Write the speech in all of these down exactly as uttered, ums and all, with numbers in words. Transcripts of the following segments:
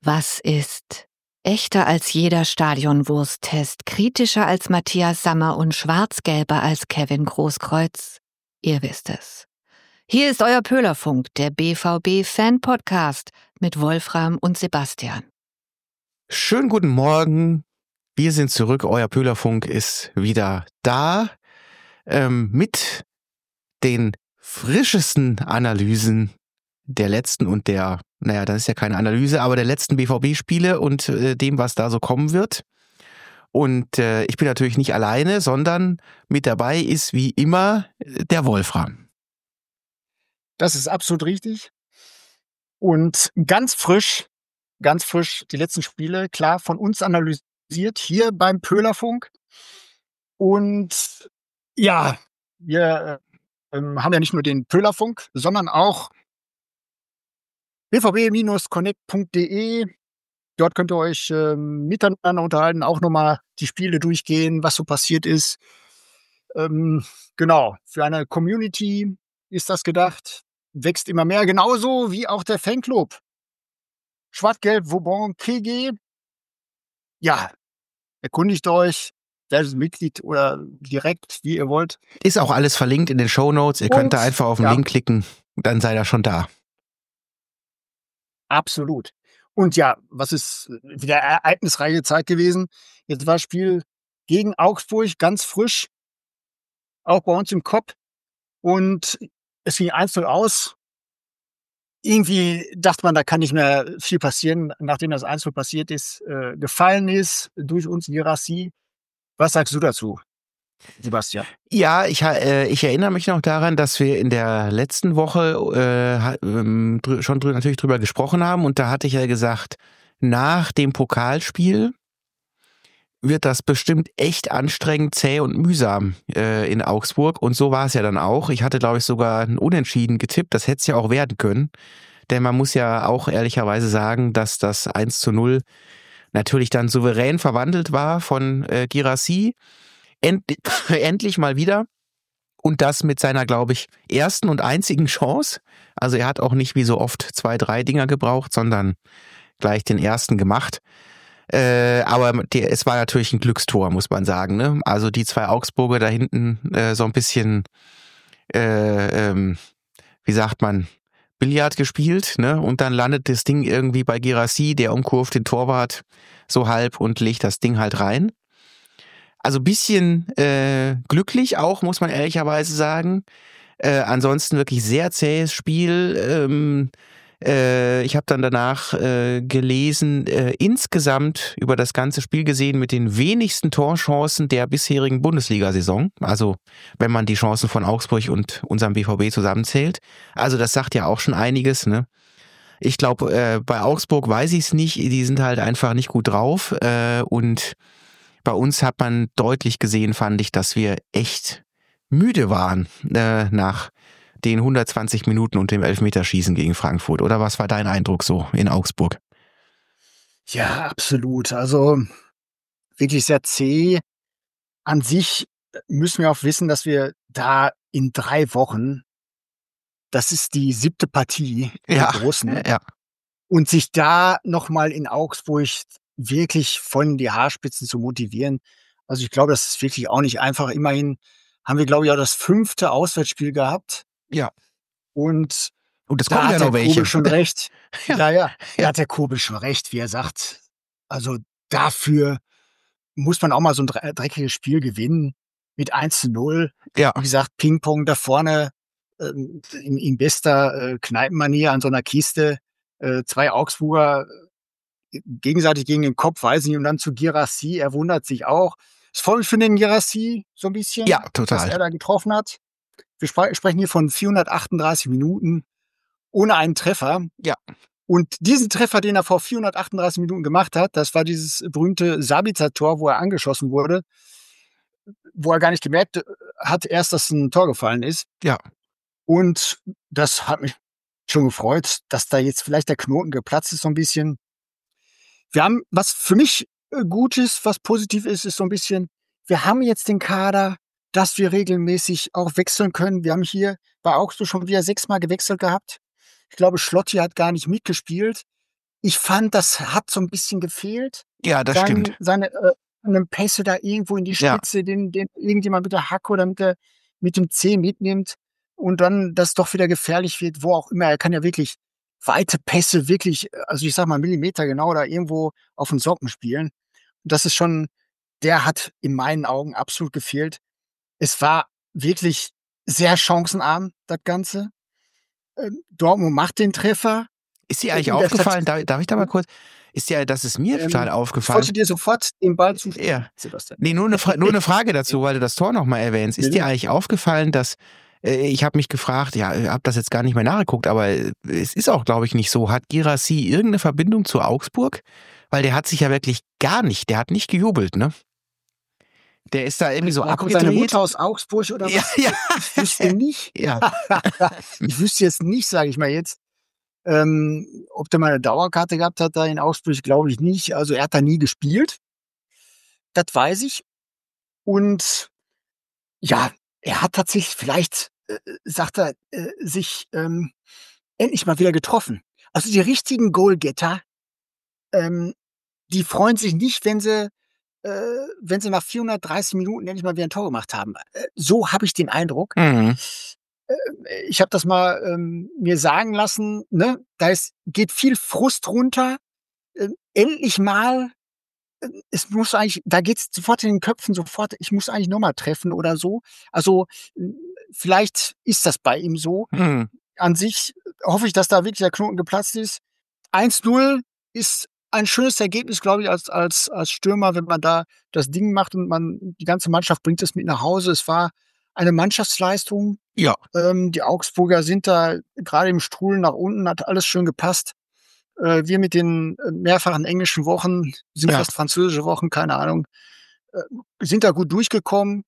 Was ist echter als jeder Stadionwursttest, kritischer als Matthias Sammer und schwarz-gelber als Kevin Großkreuz? Ihr wisst es. Hier ist euer Pöhlerfunk, der B V B-Fan-Podcast mit Wolfram und Sebastian. Schönen guten Morgen, wir sind zurück, euer Pöhlerfunk ist wieder da ähm, mit den frischesten Analysen der letzten und der, naja, das ist ja keine Analyse, aber der letzten B V B-Spiele und äh, dem, was da so kommen wird. Und äh, ich bin natürlich nicht alleine, sondern mit dabei ist wie immer der Wolfram. Das ist absolut richtig. Und ganz frisch, ganz frisch die letzten Spiele, klar, von uns analysiert, hier beim Pöhlerfunk. Und ja, wir äh, haben ja nicht nur den Pöhlerfunk, sondern auch b v b Bindestrich connect punkt d e. Dort könnt ihr euch äh, miteinander unterhalten, auch nochmal die Spiele durchgehen, was so passiert ist. Ähm, genau, für eine Community ist das gedacht. Wächst immer mehr, genauso wie auch der Fanclub. Schwarz-Gelb Vauban K G. Ja, erkundigt euch, werdet Mitglied oder direkt, wie ihr wollt. Ist auch alles verlinkt in den Shownotes. Ihr Und, könnt da einfach auf den ja. Link klicken, dann seid ihr schon da. Absolut. Und ja, was ist wieder ereignisreiche Zeit gewesen. Jetzt war das Spiel gegen Augsburg ganz frisch, auch bei uns im Kopf. Und es ging eins null aus. Irgendwie dachte man, da kann nicht mehr viel passieren, nachdem das eins null passiert ist, äh, gefallen ist durch uns Girassi. Was sagst du dazu, Sebastian? Ja, ich, äh, ich erinnere mich noch daran, dass wir in der letzten Woche äh, ähm, drü- schon drü- natürlich drüber gesprochen haben und da hatte ich ja gesagt, nach dem Pokalspiel wird das bestimmt echt anstrengend, zäh und mühsam äh, in Augsburg und so war es ja dann auch. Ich hatte, glaube ich, sogar ein Unentschieden getippt, das hätte es ja auch werden können, denn man muss ja auch ehrlicherweise sagen, dass das eins zu null natürlich dann souverän verwandelt war von äh, Girassi. End, endlich mal wieder und das mit seiner, glaube ich, ersten und einzigen Chance. Also er hat auch nicht wie so oft zwei, drei Dinger gebraucht, sondern gleich den ersten gemacht. Äh, aber die, es war natürlich ein Glückstor, muss man sagen. Ne? Also die zwei Augsburger da hinten äh, so ein bisschen, äh, ähm, wie sagt man, Billard gespielt, ne? Und dann landet das Ding irgendwie bei Girassi, der umkurvt den Torwart so halb und legt das Ding halt rein. Also ein bisschen äh, glücklich auch, muss man ehrlicherweise sagen. Äh, ansonsten wirklich sehr zähes Spiel. Ähm, äh, ich habe dann danach äh, gelesen, äh, insgesamt über das ganze Spiel gesehen mit den wenigsten Torchancen der bisherigen Bundesliga-Saison. Also wenn man die Chancen von Augsburg und unserem B V B zusammenzählt. Also das sagt ja auch schon einiges, ne? Ich glaube, äh, bei Augsburg weiß ich es nicht. Die sind halt einfach nicht gut drauf äh, und bei uns hat man deutlich gesehen, fand ich, dass wir echt müde waren äh, nach den hundertzwanzig Minuten und dem Elfmeterschießen gegen Frankfurt. Oder was war dein Eindruck so in Augsburg? Ja, absolut. Also wirklich sehr zäh. An sich müssen wir auch wissen, dass wir da in drei Wochen, das ist die siebte Partie Ja, der Großen, ja. und sich da nochmal in Augsburg wirklich von die Haarspitzen zu motivieren. Also ich glaube, das ist wirklich auch nicht einfach. Immerhin haben wir, glaube ich, auch das fünfte Auswärtsspiel gehabt. Ja. Und Und es da kommen ja hat noch der welche. Kobel schon recht. Ja. Ja, ja, da hat der Kobel schon recht, wie er sagt. Also dafür muss man auch mal so ein dre- dreckiges Spiel gewinnen mit eins zu null. Ja, Wie gesagt, Ping-Pong da vorne ähm, in, in bester äh, Kneipenmanier an so einer Kiste. Äh, zwei Augsburger äh, gegenseitig gegen den Kopf, weiß nicht, und dann zu Girassi. Er wundert sich auch. Es freut mich für den Girassi so ein bisschen, ja, dass total. er da getroffen hat. Wir spre- sprechen hier von vierhundertachtunddreißig Minuten ohne einen Treffer. Ja. Und diesen Treffer, den er vor vierhundertachtunddreißig Minuten gemacht hat, das war dieses berühmte Sabitzer-Tor, wo er angeschossen wurde, wo er gar nicht gemerkt hat erst, dass ein Tor gefallen ist. Ja. Und das hat mich schon gefreut, dass da jetzt vielleicht der Knoten geplatzt ist so ein bisschen. Wir haben, was für mich äh, gut ist, was positiv ist, ist so ein bisschen, wir haben jetzt den Kader, dass wir regelmäßig auch wechseln können. Wir haben hier bei Augsburg schon wieder sechsmal gewechselt gehabt. Ich glaube, Schlotti hat gar nicht mitgespielt. ich fand, das hat so ein bisschen gefehlt. Ja, das Sein, stimmt. seine äh, seine Pässe da irgendwo in die Ja. Spitze, den, den irgendjemand mit der Hacke oder mit, der, mit dem Zeh mitnimmt und dann das doch wieder gefährlich wird, wo auch immer. Er kann ja wirklich weite Pässe, wirklich, also ich sag mal Millimeter genau, da irgendwo auf den Socken spielen. Und das ist schon, der hat in meinen Augen absolut gefehlt. Es war wirklich sehr chancenarm, das Ganze. Ähm, Dortmund macht den Treffer. Ist dir eigentlich In der aufgefallen, Statistik- darf, darf ich da mal kurz, ist dir, das ist mir Ähm, total Ich aufgefallen. wollte dir sofort den Ball zuspielen, Ja. Sebastian. Nee, nur eine, Fra nur eine Frage dazu, weil du das Tor nochmal erwähnst. Ist Bitte? dir eigentlich aufgefallen, dass, äh, ich habe mich gefragt, ja, ich habe das jetzt gar nicht mehr nachgeguckt, aber äh, es ist auch, glaube ich, nicht so. Hat Guirassy irgendeine Verbindung zu Augsburg? Weil der hat sich ja wirklich gar nicht, der hat nicht gejubelt, ne? Der ist da irgendwie so War seine abgedreht. Mutter aus Augsburg oder Ja, was? ja. Ich wüsste nicht. Ja. Ich wüsste jetzt nicht, sage ich mal jetzt. Ähm, ob der mal eine Dauerkarte gehabt hat da in Augsburg, glaube ich nicht. Also er hat da nie gespielt. Das weiß ich. Und ja, er hat tatsächlich vielleicht, äh, sagt er, äh, sich ähm, endlich mal wieder getroffen. Also die richtigen Goalgetter, ähm, die freuen sich nicht, wenn sie, äh, wenn sie nach vierhundertdreißig Minuten endlich mal wieder ein Tor gemacht haben. Äh, so habe ich den Eindruck. Mhm. Äh, Ich habe das mal ähm, mir sagen lassen, ne? Da ist, geht viel Frust runter. Äh, endlich mal, äh, es muss eigentlich, da geht's sofort in den Köpfen sofort, ich muss eigentlich nochmal treffen oder so. Also äh, vielleicht ist das bei ihm so. Mhm. An sich hoffe ich, dass da wirklich der Knoten geplatzt ist. eins null ist ein schönes Ergebnis, glaube ich, als, als, als Stürmer, wenn man da das Ding macht und man, die ganze Mannschaft bringt es mit nach Hause. Es war eine Mannschaftsleistung. Ja. Ähm, die Augsburger sind da gerade im Strudel nach unten, hat alles schön gepasst. Äh, wir mit den äh, mehrfachen englischen Wochen, sind Ja. fast französische Wochen, keine Ahnung, äh, sind da gut durchgekommen.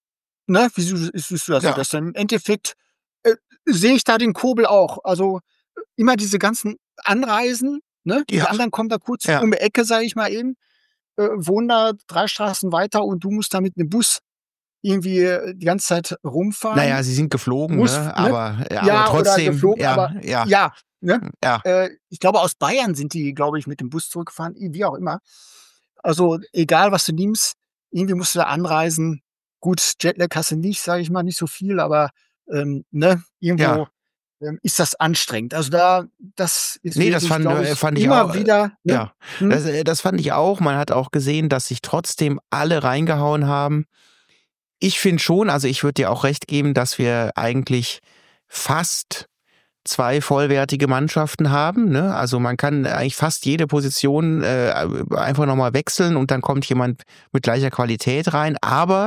Ne? Wie siehst du das? Ja. Das im Endeffekt äh, sehe ich da den Kobel auch. Also äh, immer diese ganzen Anreisen, ne? Die Ja. anderen kommen da kurz Ja. um die Ecke, sage ich mal eben, äh, wohnen da drei Straßen weiter und du musst da mit einem Bus irgendwie äh, die ganze Zeit rumfahren. Naja, sie sind geflogen, Muss, ne? ne? Aber, ja, Ja, aber oder trotzdem, geflogen, ja, aber ja, ja, ne? ja. Äh, ich glaube, aus Bayern sind die, glaube ich, mit dem Bus zurückgefahren, wie auch immer. Also egal, was du nimmst, irgendwie musst du da anreisen. Gut, Jetlag hast du nicht, sage ich mal, nicht so viel, aber ähm, ne, irgendwo Ja. ähm, ist das anstrengend. Also da, das ist Nee, das wirklich, fand, glaub äh, ich, fand ich immer auch, äh, wieder. Ne? Ja, Hm? das, äh, das fand ich auch. Man hat auch gesehen, dass sich trotzdem alle reingehauen haben. Ich finde schon, also ich würde dir auch recht geben, dass wir eigentlich fast zwei vollwertige Mannschaften haben. Ne? Also man kann eigentlich fast jede Position äh, einfach nochmal wechseln und dann kommt jemand mit gleicher Qualität rein. Aber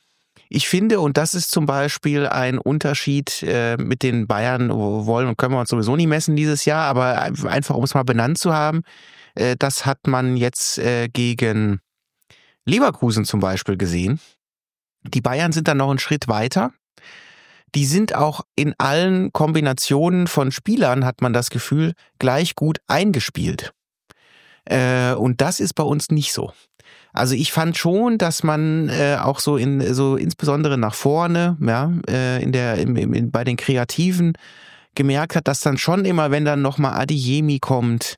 ich finde, und das ist zum Beispiel ein Unterschied äh, mit den Bayern, wollen und können wir uns sowieso nie messen dieses Jahr, aber einfach um es mal benannt zu haben, äh, das hat man jetzt äh, gegen Leverkusen zum Beispiel gesehen. Die Bayern sind dann noch einen Schritt weiter. Die sind auch in allen Kombinationen von Spielern, hat man das Gefühl, gleich gut eingespielt. Äh, und das ist bei uns nicht so. Also ich fand schon, dass man äh, auch so in so insbesondere nach vorne, ja, äh, in der im, im, bei den Kreativen gemerkt hat, dass dann schon immer, wenn dann nochmal Adeyemi kommt,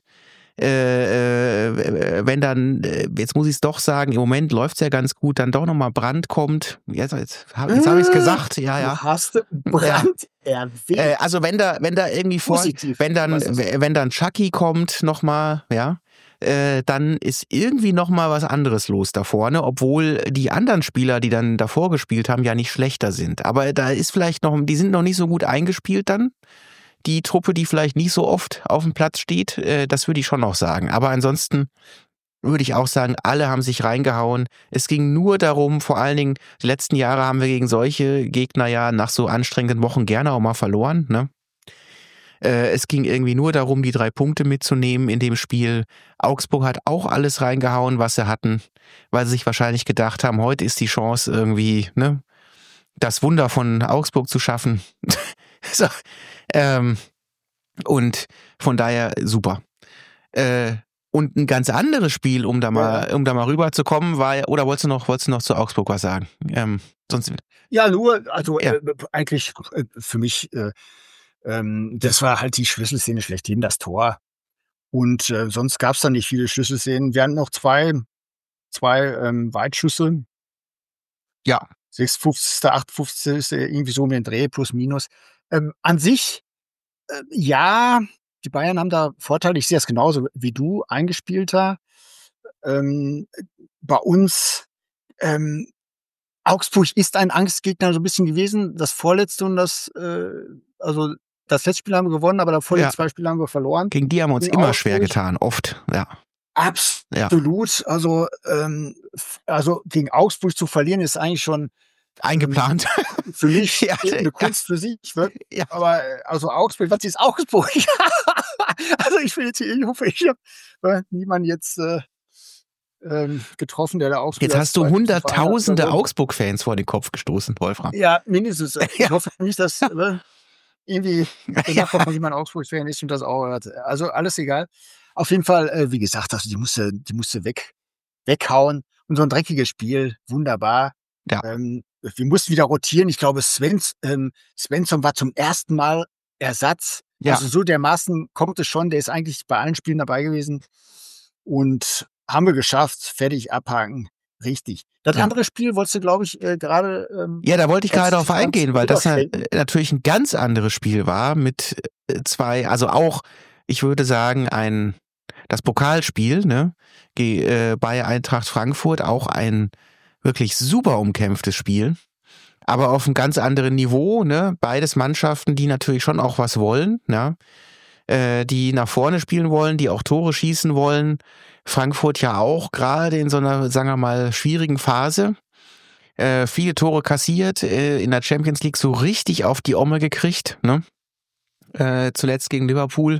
äh, äh, wenn dann, äh, jetzt muss ich es doch sagen, im Moment läuft es ja ganz gut, dann doch nochmal Brandt kommt. Jetzt, jetzt, hab- jetzt habe ich es gesagt, ja, ja. Du hast Brand erwähnt. Äh, also wenn da, wenn da irgendwie vor, Positiv. wenn dann, Was ist das? wenn dann Chucky kommt nochmal, ja, äh, dann ist irgendwie nochmal was anderes los da vorne, obwohl die anderen Spieler, die dann davor gespielt haben, ja nicht schlechter sind. Aber da ist vielleicht noch, die sind noch nicht so gut eingespielt dann. Die Truppe, die vielleicht nicht so oft auf dem Platz steht, äh, das würde ich schon noch sagen. Aber ansonsten würde ich auch sagen, alle haben sich reingehauen. Es ging nur darum, vor allen Dingen, die letzten Jahre haben wir gegen solche Gegner ja nach so anstrengenden Wochen gerne auch mal verloren, ne? Äh, es ging irgendwie nur darum, die drei Punkte mitzunehmen in dem Spiel. Augsburg hat auch alles reingehauen, was sie hatten, weil sie sich wahrscheinlich gedacht haben, heute ist die Chance irgendwie, ne, das Wunder von Augsburg zu schaffen. so, ähm, und von daher super. Äh, und ein ganz anderes Spiel, um da mal, Ja. um da mal rüberzukommen, war, oder wolltest du noch, wolltest du noch zu Augsburg was sagen? Ähm, sonst, Ja, nur, also Ja. äh, eigentlich äh, für mich, äh, ähm, das war halt die Schlüsselszene schlechthin, das Tor. Und äh, sonst gab es da nicht viele Schlüsselszenen. Wir hatten noch zwei, zwei ähm, Weitschüsse. Ja. sechsundfünfzigste, achtundfünfzigste irgendwie so um den Dreh, plus minus. Ähm, an sich, äh, ja, die Bayern haben da Vorteile. Ich sehe es genauso wie du, eingespielter. Ähm, bei uns, ähm, Augsburg ist ein Angstgegner so ein bisschen gewesen. Das vorletzte und das, äh, also das letzte Spiel haben wir gewonnen, aber davor Ja. die zwei Spiele haben wir verloren. Gegen die haben wir uns Gegen immer Augsburg. schwer getan, oft, ja. Absolut. Ja. Also, ähm, f- also gegen Augsburg zu verlieren ist eigentlich schon Eingeplant. ähm, für mich Ja, eine ja. Kunst für sich. Wirklich. Ja. Aber äh, also Augsburg, was ist Augsburg? Also ich will jetzt hier, ich hoffe, ich habe niemanden jetzt äh, ähm, getroffen, der da Augsburg Jetzt als hast du zweitgrößten hunderttausende Verein hat. Augsburg-Fans vor den Kopf gestoßen, Wolfram. Ja, mindestens. Ich Ja. hoffe nicht, dass äh, irgendwie der Ja. Nachbar von jemandem Augsburg-Fan ist und das auch hört. Also alles egal. Auf jeden Fall, äh, wie gesagt, also die musste, die musste weg, weghauen. Und so ein dreckiges Spiel, wunderbar. Ja. Ähm, wir mussten wieder rotieren. Ich glaube, Svens, ähm, Svensson war zum ersten Mal Ersatz. Ja. Also so dermaßen kommt es schon. Der ist eigentlich bei allen Spielen dabei gewesen. Und haben wir geschafft. Fertig, abhaken. Richtig. Das Ja. andere Spiel wolltest du, glaube ich, äh, gerade ähm, Ja, da wollte ich gerade Jetzt darauf ganz eingehen, weil das na- überschreiten. natürlich ein ganz anderes Spiel war mit äh, zwei, also auch, ich würde sagen, ein das Pokalspiel, ne, ge- äh, bei Eintracht Frankfurt, auch ein wirklich super umkämpftes Spiel, aber auf einem ganz anderen Niveau, ne, beides Mannschaften, die natürlich schon auch was wollen, ne, äh, die nach vorne spielen wollen, die auch Tore schießen wollen. Frankfurt ja auch gerade in so einer, sagen wir mal, schwierigen Phase. Äh, viele Tore kassiert, äh, in der Champions League so richtig auf die Omme gekriegt, ne? Äh, zuletzt gegen Liverpool.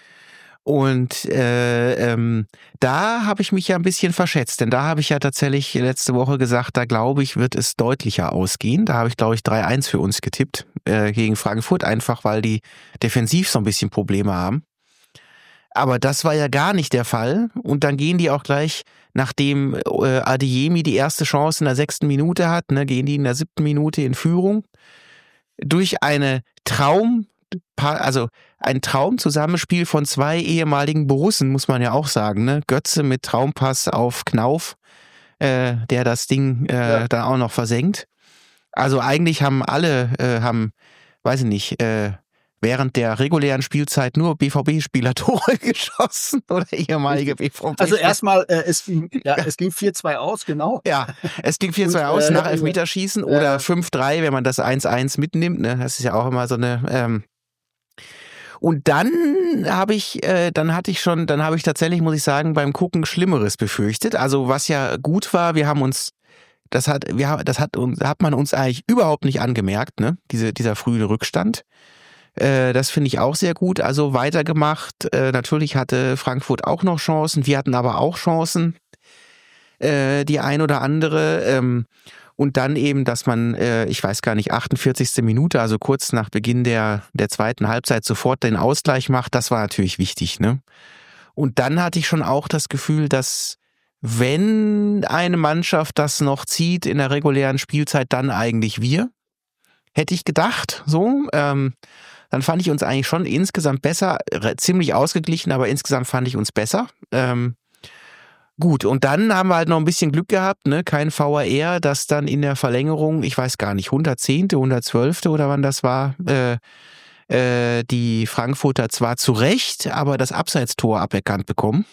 Und äh, ähm, da habe ich mich ja ein bisschen verschätzt, denn da habe ich ja tatsächlich letzte Woche gesagt, da glaube ich, wird es deutlicher ausgehen. Da habe ich, glaube ich, drei eins für uns getippt äh, gegen Frankfurt, einfach weil die defensiv so ein bisschen Probleme haben. Aber das war ja gar nicht der Fall. Und dann gehen die auch gleich, nachdem äh, Adeyemi die erste Chance in der sechsten Minute hat, ne, gehen die in der siebten Minute in Führung. Durch eine Traum, also ein Traumzusammenspiel von zwei ehemaligen Borussen, muss man ja auch sagen. Ne? Götze mit Traumpass auf Knauf, äh, der das Ding äh, Ja. da auch noch versenkt. Also eigentlich haben alle, äh, haben, weiß ich nicht, äh, während der regulären Spielzeit nur B V B-Spieler Tore geschossen oder ehemalige B V B-Spieler. Also erstmal, äh, es ging, ja, es ging vier zwei aus, genau. Ja, es ging vier zwei Und, aus äh, nach Elfmeterschießen oder äh, fünf drei, wenn man das eins eins mitnimmt. Ne? Das ist ja auch immer so eine. Ähm und dann habe ich, äh, dann hatte ich schon, dann habe ich tatsächlich, muss ich sagen, beim Gucken Schlimmeres befürchtet. Also was ja gut war, wir haben uns, das hat, wir haben, das hat uns, hat man uns eigentlich überhaupt nicht angemerkt, ne? Diese, dieser frühe Rückstand. Äh, das finde ich auch sehr gut. Also weitergemacht. Äh, natürlich hatte Frankfurt auch noch Chancen. Wir hatten aber auch Chancen. Äh, die ein oder andere. Ähm, und dann eben, dass man, äh, ich weiß gar nicht, achtundvierzigste Minute, also kurz nach Beginn der, der zweiten Halbzeit sofort den Ausgleich macht. Das war natürlich wichtig, ne? Und dann hatte ich schon auch das Gefühl, dass wenn eine Mannschaft das noch zieht in der regulären Spielzeit, dann eigentlich wir. Hätte ich gedacht, so. Ähm, dann fand ich uns eigentlich schon insgesamt besser, ziemlich ausgeglichen, aber insgesamt fand ich uns besser. Ähm, gut, und dann haben wir halt noch ein bisschen Glück gehabt, ne? Kein V A R, das dann in der Verlängerung, ich weiß gar nicht, hundertzehnte, hundertzwölfte oder wann das war, äh, äh, die Frankfurter zwar zu Recht, aber das Abseitstor aberkannt bekommen.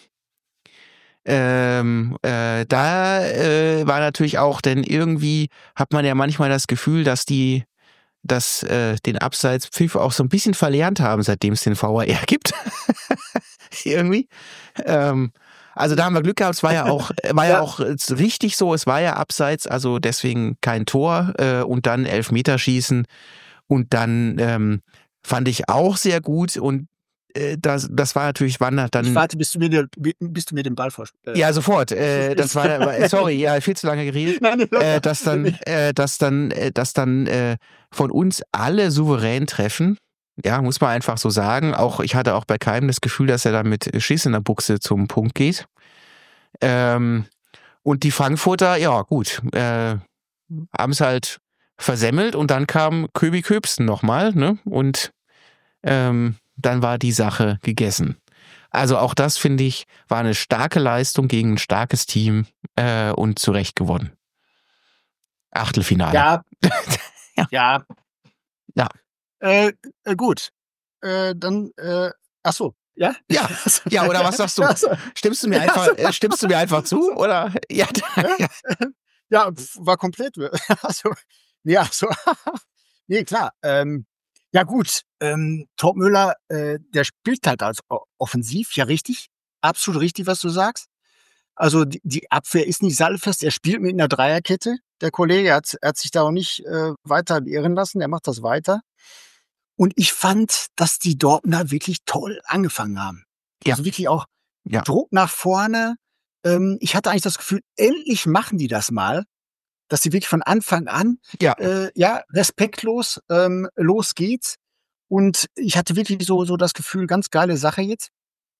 Ähm, äh, da äh, war natürlich auch, denn irgendwie hat man ja manchmal das Gefühl, dass die dass äh, den Abseitspfiff auch so ein bisschen verlernt haben, seitdem es den V A R gibt. Irgendwie. Ähm, also da haben wir Glück gehabt, es war ja auch, war ja, Ja. auch richtig so, es war ja abseits, also deswegen kein Tor äh, und dann Elfmeterschießen und dann ähm, fand ich auch sehr gut und äh, das, das war natürlich Wander dann. Ich warte, bis du mir, den- bis du mir den Ball vorspielst. Äh, Ja, sofort. Äh, das war, war- sorry, ja, viel zu lange geredet. Nein, Äh, dass dann, äh, dass dann, äh, dass dann äh, von uns alle souverän treffen. Ja, muss man einfach so sagen. Auch ich hatte auch bei keinem das Gefühl, dass er da mit Schiss in der Buchse zum Punkt geht. Ähm, und die Frankfurter, ja gut, äh, haben es halt versemmelt und dann kam Köbi Köbsten nochmal, ne? Und ähm, dann war die Sache gegessen. Also auch das, finde ich, war eine starke Leistung gegen ein starkes Team äh, und zu Recht gewonnen. Achtelfinale. Ja, Ja. ja. Ja. Äh, äh, gut. Äh, dann, äh, ach so, ja? Ja, ja, oder was sagst du? Ach so. Stimmst du mir Ja, einfach, so. äh, stimmst du mir einfach zu, oder? Ja, ja. Ja, pf, war komplett. Also, nee, also, nee, klar. Ähm, ja gut, ähm, Topmöller, äh, der spielt halt als o offensiv, ja richtig. Absolut richtig, was du sagst. Also, die die Abwehr ist nicht sattelfest. Er spielt mit 'ner Dreierkette. Der Kollege hat er hat sich da auch nicht, äh, weiter beirren lassen. Er macht das weiter. Und ich fand, dass die Dortmunder wirklich toll angefangen haben. Ja. Also, wirklich auch Ja. Druck nach vorne. Ähm, ich hatte eigentlich das Gefühl, endlich machen die das mal, dass sie wirklich von Anfang an, Ja. äh, ja, respektlos, ähm, los geht's. Und ich hatte wirklich so so das Gefühl, ganz geile Sache jetzt.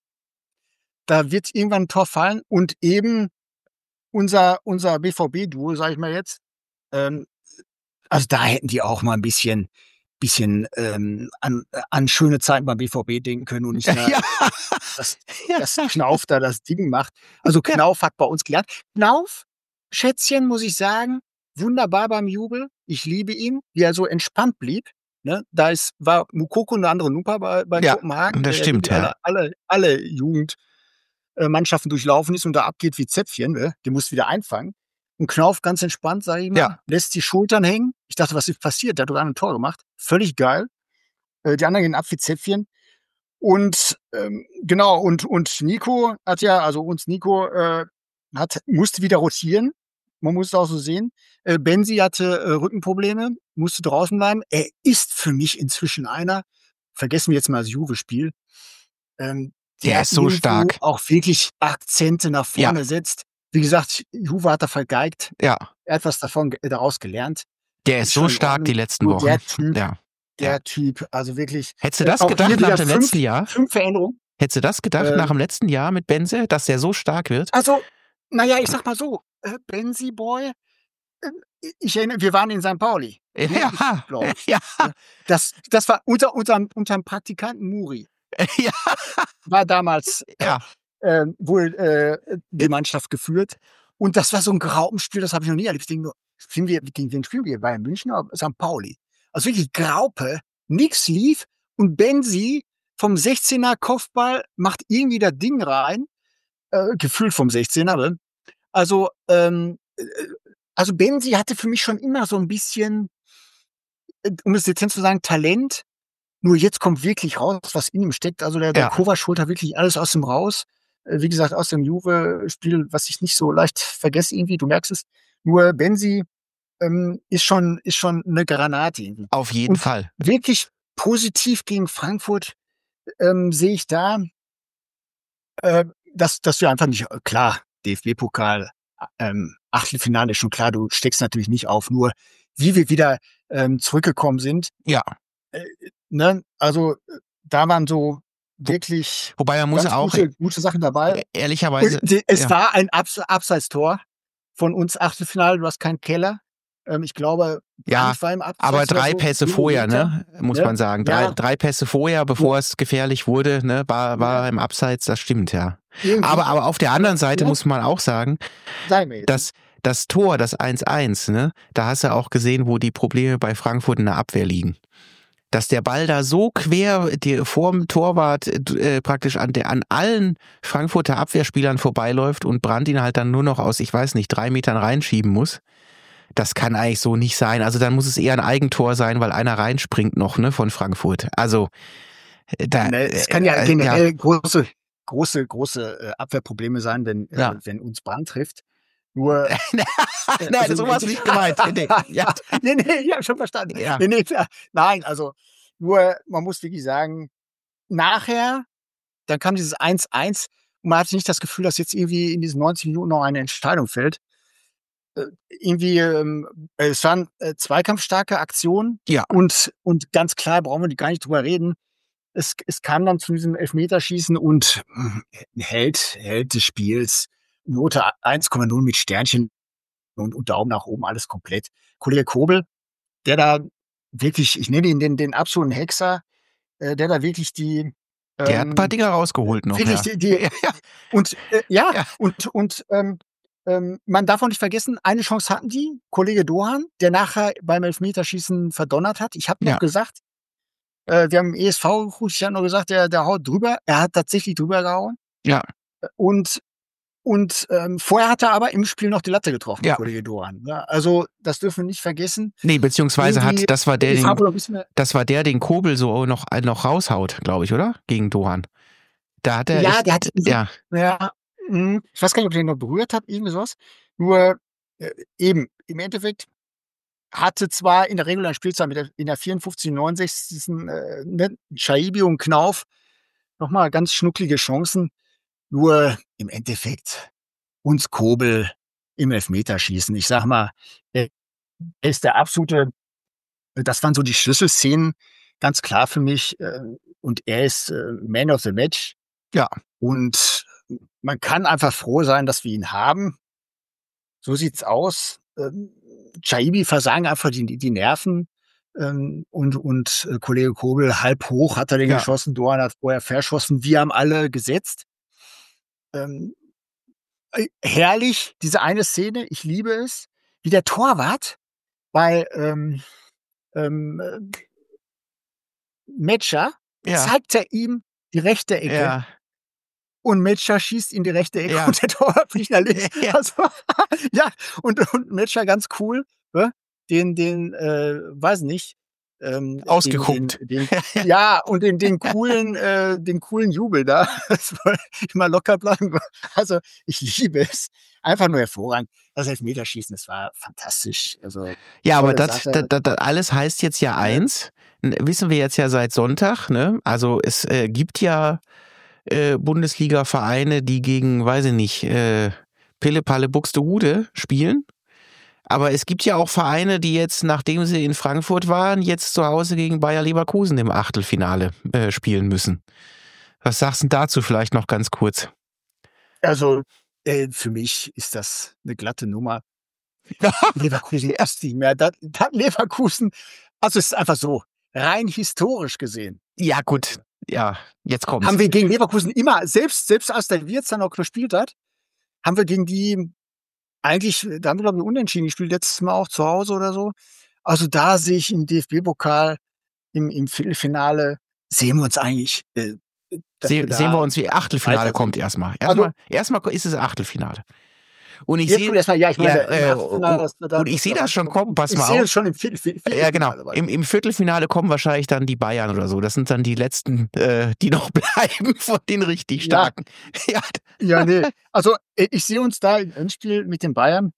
Da wird irgendwann 'n Tor fallen und eben unser unser B V B-Duo, sage ich mal jetzt, ähm, also, da hätten die auch mal 'n bisschen bisschen, ähm, an an schöne Zeiten beim B V B denken können und nicht da, Ja. dass Ja. dass Knauf da das Ding macht. Also, Ja. Knauf hat bei uns gelernt. Knauf, Schätzchen, muss ich sagen, wunderbar beim Jubel. Ich liebe ihn, wie er so entspannt blieb, ne? Da ist war Moukoko 'ne andere Nummer bei bei Ja, Kopenhagen, das der ja stimmt, wirklich ja. alle alle alle Jugend äh, Mannschaften durchlaufen ist und da abgeht wie Zäpfchen, ne? Den musst du wieder einfangen. Und Knauf ganz entspannt, sage ich mal, Ja. lässt die Schultern hängen. Ich dachte: „Was ist passiert?“ Der hat doch gerade 'n Tor gemacht. Völlig geil. Äh, die anderen gehen ab wie Zäpfchen. Und, ähm, genau, und und Nico hat ja also uns Nico, äh, hat musste wieder rotieren. Man muss es auch so sehen. Äh, Bensi hatte, äh, Rückenprobleme, musste draußen bleiben. Er ist für mich inzwischen einer, vergessen wir jetzt mal das Juve-Spiel, ähm, Der der ist so irgendwo stark. auch wirklich Akzente nach Ja. vorne setzt. Wie gesagt, Juve hat er vergeigt. Ja. Er hat was davon ge daraus gelernt. Der ist so schon in stark die Ordnung. letzten Nur Wochen. der Typ Ja. der Ja. Typ, also wirklich, Hättest du äh, das auch gedacht hier nach wieder dem fünf letzten Jahr? fünf Veränderungen. Hättest du das gedacht nach Ähm dem letzten Jahr mit Benze, dass der so stark wird? Also, na ja, ich sage mal so, äh, Benzi Boy, ähm, i ich erinnere wir waren in Sankt Pauli, du und ich, Ja, glaube ich, ja, ne? Das das war unter unterm unterm Praktikanten Muri. ja. War damals, Ja. ähm, wohl, äh, die Mannschaft geführt. Und das war so 'n Graupenspiel, das habe ich noch nie erlebt. Ich denke nur: „Spielen wir gegen wen spielen wir? Bayern München oder Sankt Pauli?“ Also, wirklich Graupe, nix lief und Benzi vom Sechzehner Kopfball macht irgendwie das Ding rein, äh, gefühlt vom Sechzehner, ne? Also, ähm, äh, also Benzi hatte für mich schon immer so 'n bisschen, äh, um es dezent zu sagen, Talent. Nur jetzt kommt wirklich raus, was in ihm steckt. Also, der der Ja. Kovac holt da wirklich alles aus ihm raus. Äh, wie gesagt, aus dem Juve-Spiel, was ich nicht so leicht vergesse irgendwie, du merkst es. Nur Benzi, ähm, ist schon ist schon 'ne Granate irgendwie. Auf jeden Und Fall. wirklich positiv gegen Frankfurt, ähm, sehe ich da äh, dass dass wir einfach nicht äh, klar, D F B-Pokal, a ähm, Achtelfinale ist schon klar, du steckst natürlich nicht auf. Nur wie wir wieder, ähm, zurückgekommen sind, Ja. äh, ne? Also, äh, da waren so Wo wirklich wobei man muss ganz ja auch gute gute Sachen dabei. e ehrlicherweise Und de es ja. war ein Abs Abseitstor von uns, Achtelfinale. Du hast keinen Keller. Ähm, ich glaube, Ja, Brandt war im aber Abseits oder drei so, Pässe vorher, Millimeter, ne, muss ne? man sagen. Drei Ja. drei Pässe vorher, bevor es gefährlich wurde, ne, war war Ja. er im Abseits, das stimmt, ja. Irgendwie, Aber aber auf der äh, anderen Seite ne? muss man auch sagen, Sagen wir jetzt, ne? dass das Tor, das eins eins, ne, da hast du auch gesehen, wo die Probleme bei Frankfurt in der Abwehr liegen. Dass der Ball da so quer dir vorm Torwart äh, praktisch an der an allen Frankfurter Abwehrspielern vorbeiläuft und Brandt ihn halt dann nur noch aus, ich weiß nicht, drei Metern reinschieben muss. Das kann eigentlich so nicht sein. Also dann muss es eher ein Eigentor sein, weil einer reinspringt noch, ne, von Frankfurt. Also da Ne, es kann ja äh, generell ja. große große große, äh, Abwehrprobleme sein, wenn äh, Ja. wenn uns Brandt trifft. Nur, äh, Nein, also so war's nicht gemeint. Ne, ja. ne, ne, ich habe schon verstanden. Ja. Ne, ne, klar. Nein, also nur man muss wirklich sagen, nachher, dann kam dieses eins eins und man hatte nicht das Gefühl, dass jetzt irgendwie in diesen neunzig Minuten noch eine Entscheidung fällt. Äh, irgendwie, ähm, es waren, äh, zweikampfstarke Aktionen Ja. und und ganz klar brauchen wir gar nicht drüber reden. Es es kam dann zu diesem Elfmeterschießen und, hm, Held Held des Spiels, Note eins Komma null mit Sternchen und und Daumen nach oben, alles komplett. Kollege Kobel, der da wirklich, ich nenne ihn den den absoluten Hexer, äh, der da wirklich die Der hat ein paar Dinger rausgeholt noch. Wirklich, Ja. die, die, und äh, ja, Ja. und, und ähm, ähm, man darf auch nicht vergessen, eine Chance hatten die, Kollege Dohan, der nachher beim Elfmeterschießen verdonnert hat. Ich habe noch Ja. gesagt, äh, wir haben im E S V, ich habe noch gesagt, der, der haut drüber. Er hat tatsächlich drüber gehauen. Ja. Und, und ähm, vorher hat er aber im Spiel noch die Latte getroffen, Ja. Kollege Dohan. Ja, also das dürfen wir nicht vergessen. Nee, beziehungsweise Irgendwie- hat, das war der, Ich den, habe noch ein bisschen mehr- das war der, den Kobel so noch, noch raushaut, glaube ich, oder? Gegen Dohan. Da hat er Ja, echt, der hat so- ja, Ja, mh, ich weiß gar nicht, ob der ihn noch berührt hat, irgendwie sowas. Nur äh, eben, im Endeffekt hatte zwar in der regulären Spielzeit mit der, in der vierundfünfzigsten, neunundsechzigsten Äh, ne, Shaibi und Knauf nochmal ganz schnucklige Chancen. Nur im Endeffekt uns Kobel im Elfmeterschießen. Ich sag mal, er ist der absolute, das waren so die Schlüsselszenen, ganz klar für mich. äh, Und er ist äh, Man of the Match. Ja. Und man kann einfach froh sein, dass wir ihn haben. So sieht's aus. Ähm, Chaibi versagen einfach die, die Nerven. Ähm, und und äh, Kollege Kobel halb hoch hat er den Ja. geschossen. Dohan hat vorher verschossen. Wir haben alle gesetzt. Ähm, äh, herrlich, diese eine Szene. Ich liebe es. Wie der Torwart bei ähm, ähm, äh, Metscher ja, zeigt er ihm die rechte Ecke. ja, Und Metscher schießt in die rechte Ecke Ja. und der Torwart fliegt nach links. Ja. Also, ja, und, und Metscher ganz cool, ne? den, den, äh, weiß nicht, ähm, Ausgeguckt. Den, den, den, ja, und den, den coolen, äh, den coolen Jubel da. Das soll immer locker bleiben. Also, ich liebe es. Einfach nur hervorragend. Das Elfmeterschießen, das war fantastisch. Also, Ja, aber tolle das, Sache. das, das alles heißt jetzt ja eins, n- wissen wir jetzt ja seit Sonntag, ne? Also es äh, gibt ja äh, Bundesliga-Vereine, die gegen, weiß ich nicht, äh, Pille, Palle, Buxtehude spielen. Aber es gibt ja auch Vereine, die jetzt, nachdem sie in Frankfurt waren, jetzt zu Hause gegen Bayer Leverkusen im Achtelfinale äh, spielen müssen. Was sagst du denn dazu vielleicht noch ganz kurz? Also, äh, für mich ist das eine glatte Nummer. Leverkusen ist nicht mehr. Das, das Leverkusen, also es ist einfach so, rein historisch gesehen, Ja gut, ja, jetzt kommt's. haben wir gegen Leverkusen immer, selbst, selbst als der Wirtz dann auch gespielt hat, haben wir gegen die eigentlich, da haben wir glaube ich unentschieden gespielt, letztes Mal auch zu Hause oder so. Also da sehe ich im D F B-Pokal, im, im Viertelfinale, sehen wir uns eigentlich. Äh, dass Se da sehen wir uns, wie Achtelfinale weiter kommt sind. erstmal. Also- Erstmal, erstmal ist es Achtelfinale. Und ich Jetzt sehe, kommt erstmal, ja, ich meine, ja, im äh, Achtelfinale, und- dass wir da- und ich sehe das schon kommen, pass ich mal sehe auf. es schon im Viertel, Viertel, Ja, genau. Viertelfinale. Im, Im Viertelfinale kommen wahrscheinlich dann die Bayern oder so. Das sind dann die letzten, äh, die noch bleiben von den richtig Ja. starken. Ja, Ja, nee. Also äh, ich sehe uns da im Endspiel mit den Bayern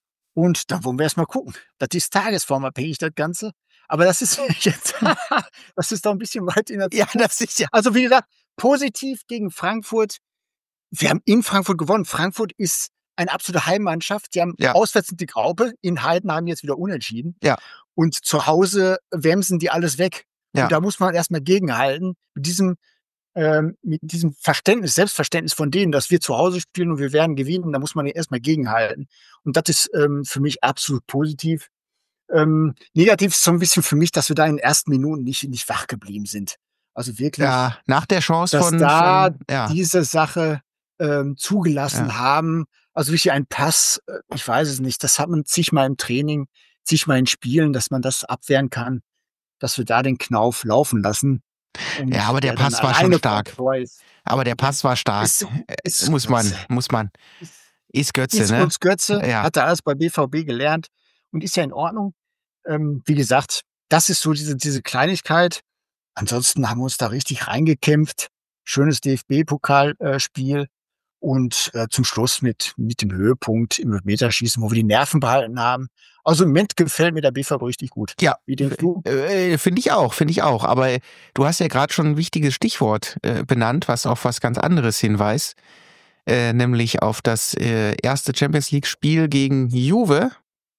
und da wollen wir erst mal gucken. Das ist tagesformabhängig, das Ganze. Aber das ist jetzt, das ist doch ein bisschen weit in der ja, Zukunft. das ist ja. Also wie gesagt, positiv gegen Frankfurt. Wir haben in Frankfurt gewonnen. Frankfurt ist eine absolute Heimmannschaft. Die haben Ja. auswärts sind die Graupe, in Heidenheim jetzt wieder unentschieden. Ja. Und zu Hause wemsen die alles weg. Ja. Und da muss man erstmal gegenhalten. Mit diesem ähm, mit diesem Verständnis, Selbstverständnis von denen, dass wir zu Hause spielen und wir werden gewinnen, da muss man erstmal gegenhalten. Und das ist ähm, für mich absolut positiv. Ähm, negativ ist so ein bisschen für mich, dass wir da in den ersten Minuten nicht, nicht wach geblieben sind. Also wirklich, Ja, nach der Chance dass von, da von ja, diese Sache ähm, zugelassen Ja. haben. Also wirklich ein Pass, äh, ich weiß es nicht, das hat man zigmal im Training, zigmal in Spielen, dass man das abwehren kann, dass wir da den Knauf laufen lassen. Und Ja, aber der dann Pass war schon alleine stark. vor Tor ist. aber der Pass war stark. Ist, Äh, ist muss man, Götze. muss man. Ist Götze, Ist ne? uns Götze, Ja. hat er alles bei B V B gelernt und ist ja in Ordnung. Ähm, wie gesagt, das ist so diese, diese Kleinigkeit. Ansonsten haben wir uns da richtig reingekämpft. Schönes D F B-Pokalspiel und äh, zum Schluss mit, mit dem Höhepunkt im Meterschießen, wo wir die Nerven behalten haben. Also im Moment gefällt mir der B V B richtig gut. Ja, Wie denkst du? Äh, finde ich auch, finde ich auch. Aber du hast ja gerade schon ein wichtiges Stichwort äh, benannt, was auf was ganz anderes hinweist. Äh, nämlich auf das äh, erste Champions League-Spiel gegen Juve.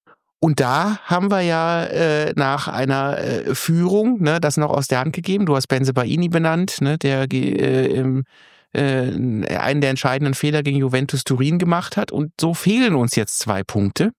Und da haben wir ja äh, nach einer äh, Führung, ne, das noch aus der Hand gegeben. Du hast Bensebaini benannt, ne, der äh, im, äh, einen der entscheidenden Fehler gegen Juventus Turin gemacht hat. Und so fehlen uns jetzt zwei Punkte.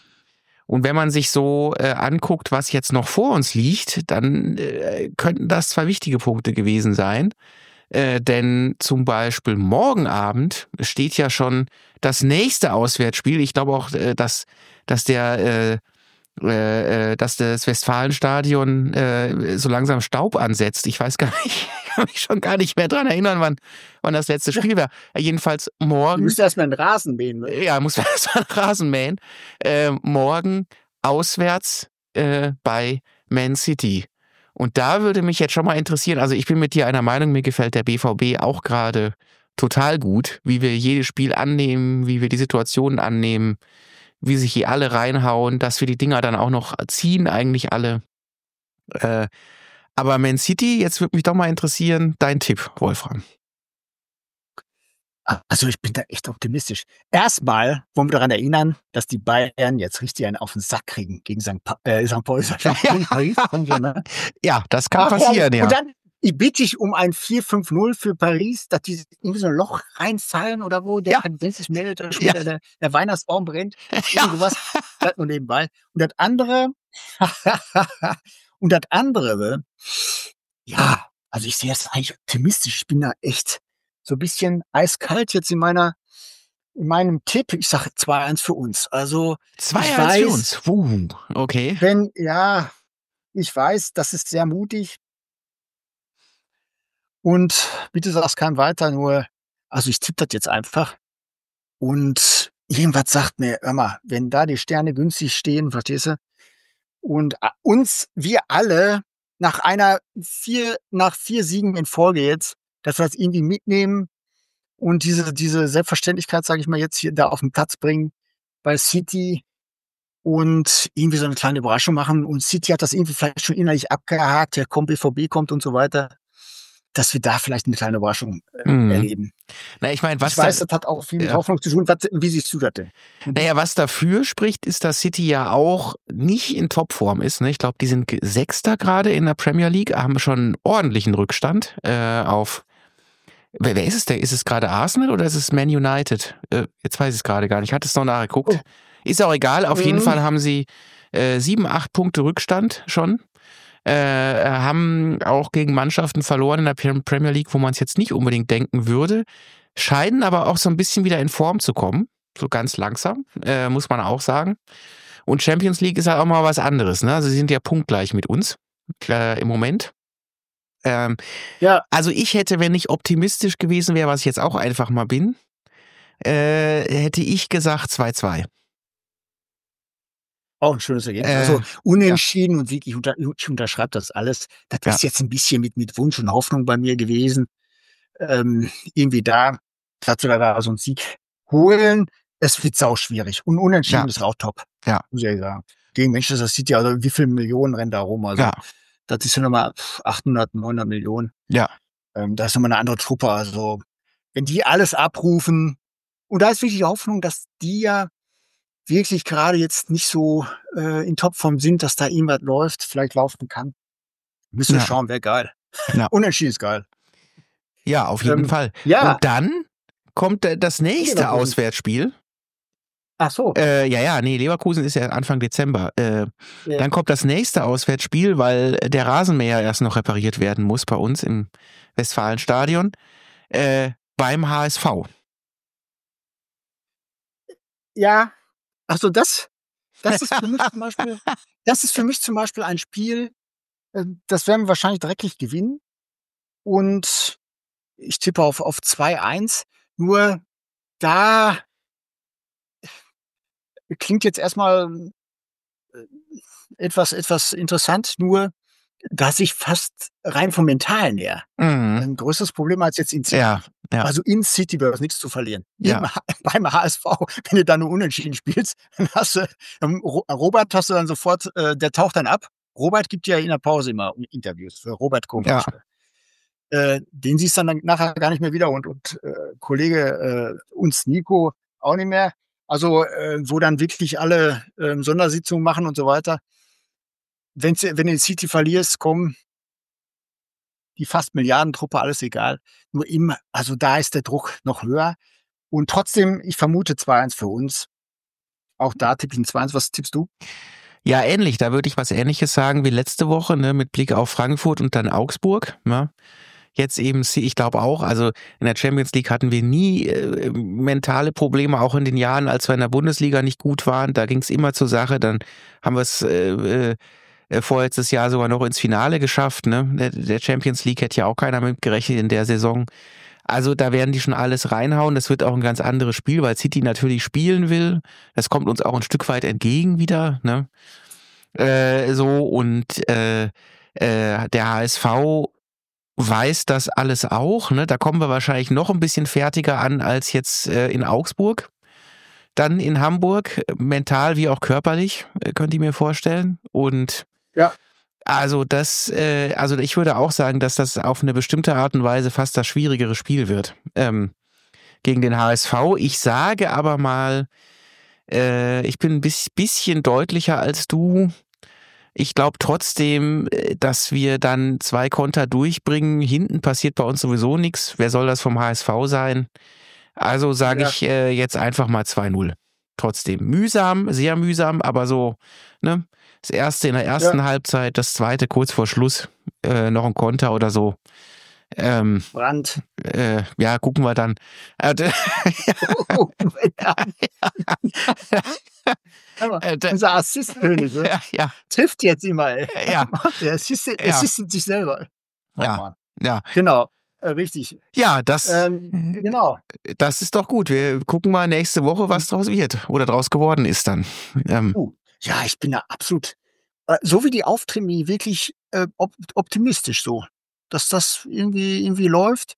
Und wenn man sich so äh, anguckt, was jetzt noch vor uns liegt, dann äh, könnten das zwei wichtige Punkte gewesen sein. Äh, denn zum Beispiel morgen Abend steht ja schon das nächste Auswärtsspiel. Ich glaube auch, äh, dass, dass der äh, äh, dass das Westfalenstadion äh, so langsam Staub ansetzt. Ich weiß gar nicht, ich kann mich schon gar nicht mehr dran erinnern, wann, wann das letzte Spiel war. Äh, jedenfalls morgen. Du musst erstmal einen Rasen mähen. Ne? Ja, muss man erstmal einen Rasen mähen. Äh, morgen auswärts äh, bei Man City. Und da würde mich jetzt schon mal interessieren, also ich bin mit dir einer Meinung, mir gefällt der B V B auch gerade total gut, wie wir jedes Spiel annehmen, wie wir die Situationen annehmen, wie sich hier alle reinhauen, dass wir die Dinger dann auch noch ziehen, eigentlich alle. Äh, aber Man City, jetzt würde mich doch mal interessieren, dein Tipp, Wolfram. Also ich bin da echt optimistisch. Erstmal wollen wir daran erinnern, dass die Bayern jetzt richtig einen auf den Sack kriegen gegen Sankt Pa- äh, Sankt Pauli. Ja. Ja, das kann passieren, ja. Und dann ich bitte ich um ein vier fünf null für Paris, dass die irgendwie so ein Loch reinfallen oder wo, der Ja. wenn sich meldet, dass schon Ja. wieder der, der Weihnachtsbaum brennt. Ja. Irgendwas, das nur nebenbei. Und das andere, und das andere, ja, also ich sehe es eigentlich optimistisch. Ich bin da echt so ein bisschen eiskalt jetzt in meiner, in meinem Tipp. Ich sage zwei eins für uns. Also, zwei ich eins für weiß- uns. Puh, okay. wenn, ja, ich weiß, das ist sehr mutig. Und bitte sag's keinem weiter, nur, also ich tippe das jetzt einfach. Und irgendwas sagt mir, hör mal, wenn da die Sterne günstig stehen, verstehst du? Und äh, uns, wir alle, nach einer vier, nach vier Siegen in Folge jetzt, dass wir das irgendwie mitnehmen und diese, diese Selbstverständlichkeit, sage ich mal, jetzt hier da auf den Platz bringen bei City und irgendwie so eine kleine Überraschung machen. Und City hat das irgendwie vielleicht schon innerlich abgehakt, der kommt, B V B kommt und so weiter, dass wir da vielleicht eine kleine Überraschung äh, Mhm. erleben. Na, ich meine, was ich weiß, da, das hat auch viel mit ja. Hoffnung zu tun. Was, wie siehst du das denn? naja, was dafür spricht, ist, dass City ja auch nicht in Topform ist. Ne? Ich glaube, die sind Sechster gerade in der Premier League, haben schon einen ordentlichen Rückstand äh, auf. Wer, wer ist es denn? Ist es gerade Arsenal oder ist es Man United? Äh, jetzt weiß ich es gerade gar nicht. Ich hatte es noch nachgeguckt. Oh. Ist auch egal. Auf jeden Mhm. Fall haben sie äh, sieben, acht Punkte Rückstand schon. Äh, haben auch gegen Mannschaften verloren in der Premier League, wo man es jetzt nicht unbedingt denken würde. Scheinen aber auch so ein bisschen wieder in Form zu kommen. So ganz langsam, äh, muss man auch sagen. Und Champions League ist halt auch mal was anderes. Ne? Also sie sind ja punktgleich mit uns äh, im Moment. Ähm, Ja, also ich hätte, wenn ich optimistisch gewesen wäre, was ich jetzt auch einfach mal bin, äh, hätte ich gesagt zwei zwei. auch ein schönes Ergebnis. Äh, also unentschieden und Sieg, ich, unter, ich unterschreibe das alles. Das Ja. ist jetzt ein bisschen mit, mit Wunsch und Hoffnung bei mir gewesen. Ähm, irgendwie da, dass wir da so einen Sieg holen. Es wird sau schwierig. Und unentschieden Ja. ist auch top. Ja. Muss ich ehrlich sagen. Gegen Manchester City, also wie viele Millionen rennen da rum? Also Ja, das ist ja nochmal achthundert, neunhundert Millionen. ja, Ähm, da ist nochmal eine andere Truppe. Also, wenn die alles abrufen, und da ist wirklich die Hoffnung, dass die ja wirklich gerade jetzt nicht so äh, in Topform sind, dass da irgendwas läuft, vielleicht laufen kann. Müssen wir Ja. schauen, wäre geil. Ja. Unentschieden ist geil. ja, auf jeden Ähm, Fall. ja. Und dann kommt äh, das nächste Leverkusen. Auswärtsspiel. Ach so. Äh, ja, ja, nee, Leverkusen ist ja Anfang Dezember. Äh, Ja. Dann kommt das nächste Auswärtsspiel, weil der Rasenmäher erst noch repariert werden muss bei uns im Westfalenstadion, äh, beim H S V. Ja, also das, das ist für mich zum Beispiel, das ist für mich zum Beispiel ein Spiel, äh, das werden wir wahrscheinlich dreckig gewinnen. Und ich tippe auf, auf zwei eins. Nur da klingt jetzt erstmal äh, etwas, etwas interessant, nur dass ich fast rein vom Mentalen her Mhm. ein größeres Problem als jetzt in City. Ja, ja. Also in City wäre es nichts zu verlieren. Ja. Im, H- beim H S V, wenn du da nur unentschieden spielst, dann hast du, ähm, Ro- Robert hast du dann sofort, äh, der taucht dann ab. Robert gibt ja in der Pause immer Interviews für Robert Kovac. Ja. Äh, den siehst du dann nachher gar nicht mehr wieder und, und äh, Kollege äh, uns Nico auch nicht mehr. Also äh, wo dann wirklich alle äh, Sondersitzungen machen und so weiter. Wenn's, wenn du in City verlierst, kommen die fast Milliardentruppe, alles egal. Nur immer, also da ist der Druck noch höher. Und trotzdem, ich vermute zwei eins für uns. Auch da tippe ich ein zwei eins. Was tippst du? Ja, ähnlich. Da würde ich was Ähnliches sagen wie letzte Woche, ne, mit Blick auf Frankfurt und dann Augsburg. Ne? Jetzt eben, ich glaube auch, also in der Champions League hatten wir nie äh, mentale Probleme, auch in den Jahren, als wir in der Bundesliga nicht gut waren. Da ging es immer zur Sache. Dann haben wir es äh, äh, vorletztes Jahr sogar noch ins Finale geschafft. Ne? Der, der Champions League hätte ja auch keiner mitgerechnet in der Saison. Also da werden die schon alles reinhauen. Das wird auch ein ganz anderes Spiel, weil City natürlich spielen will. Das kommt uns auch ein Stück weit entgegen wieder. Ne? Äh, so und äh, äh, der H S V weiß das alles auch, ne? Da kommen wir wahrscheinlich noch ein bisschen fertiger an als jetzt äh, in Augsburg. Dann in Hamburg, mental wie auch körperlich, äh, könnt ihr mir vorstellen. Und ja, also das, äh, also ich würde auch sagen, dass das auf eine bestimmte Art und Weise fast das schwierigere Spiel wird ähm, gegen den H S V. Ich sage aber mal, äh, ich bin ein bisschen deutlicher als du. Ich glaube trotzdem, dass wir dann zwei Konter durchbringen. Hinten passiert bei uns sowieso nichts. Wer soll das vom H S V sein? Also sage Ja. ich äh, jetzt einfach mal zwei null. Trotzdem mühsam, sehr mühsam, aber so, ne? Das erste in der ersten Ja. Halbzeit, das zweite kurz vor Schluss, äh, noch ein Konter oder so. Ähm, Brand. Äh, ja, gucken wir dann. Äh, äh, unser Assist-König, ja, ja. trifft jetzt immer, ey. Ja. Der assistet, Ja. assistet sich selber. Oh, Ja. Mann. Ja. Genau, äh, richtig. Ja, das, Ähm, genau. das ist doch gut. Wir gucken mal nächste Woche, was draus wird oder draus geworden ist dann. Ähm, Uh, ja, ich bin da absolut, äh, so wie die auftreten, bin ich wirklich äh, op optimistisch so, dass das irgendwie irgendwie läuft.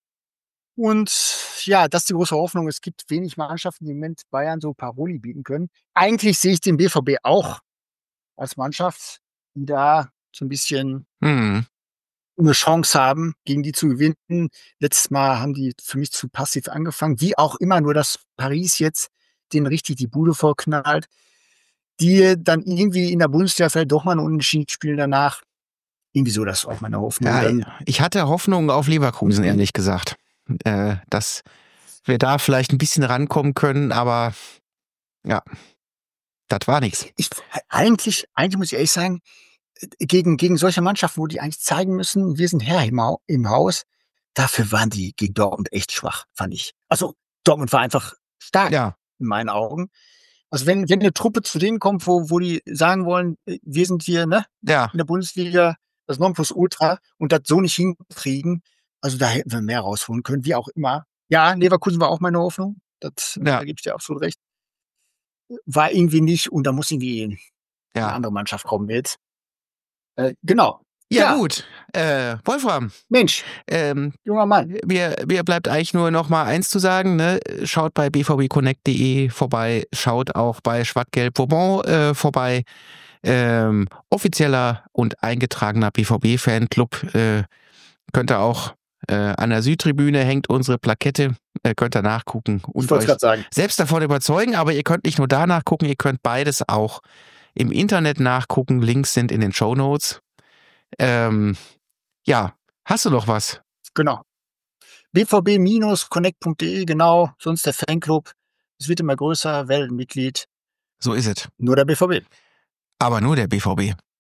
Und ja, das ist die große Hoffnung. Es gibt wenig Mannschaften, die im Moment Bayern so Paroli bieten können. Eigentlich sehe ich den B V B auch als Mannschaft, die da so ein bisschen hm. eine Chance haben, gegen die zu gewinnen. Letztes Mal haben die für mich zu passiv angefangen, wie auch immer, nur dass Paris jetzt denen richtig die Bude vorknallt, die dann irgendwie in der Bundesliga vielleicht doch mal einen Unentschieden spielen danach. Irgendwie so, das ist auch meine Hoffnung. Ja, Ähm, ich hatte Hoffnung auf Leverkusen, ehrlich gesagt. Äh, dass wir da vielleicht ein bisschen rankommen können, aber ja, das war nichts. Ich, eigentlich, eigentlich muss ich ehrlich sagen, gegen, gegen solche Mannschaften, wo die eigentlich zeigen müssen, wir sind Herr im, Hau- im Haus, dafür waren die gegen Dortmund echt schwach, fand ich. Also Dortmund war einfach stark Ja, in meinen Augen. Also wenn, wenn eine Truppe zu denen kommt, wo, wo die sagen wollen, äh, wir sind hier, ne, ja, in der Bundesliga, das Nonplusultra und das so nicht hinkriegen, also da hätten wir mehr rausholen können, wie auch immer. Ja, Leverkusen war auch meine Hoffnung, das, Ja. da gebe ich dir absolut recht. War irgendwie nicht und da muss irgendwie eine ja. andere Mannschaft kommen jetzt. Äh, genau. Ja, gut. Äh, Wolfram, Mensch, ähm, junger Mann. mir, mir bleibt eigentlich nur noch mal eins zu sagen, ne? Schaut bei b v b connect punkt de vorbei, schaut auch bei Schwarz-Gelb Vauban äh, vorbei. Ähm, offizieller und eingetragener B V B-Fanclub. Äh, könnt ihr auch äh, an der Südtribüne hängt unsere Plakette, äh, könnt ihr nachgucken und Ich wollte euch gerade sagen. selbst davon überzeugen, aber ihr könnt nicht nur da nachgucken, ihr könnt beides auch im Internet nachgucken. Links sind in den Shownotes. Ähm, ja, hast du noch was? Genau. b v b Connect punkt de, genau, sonst der Fanclub. Es wird immer größer, werdet Mitglied. So ist es. Nur der B V B. Aber nur der B V B.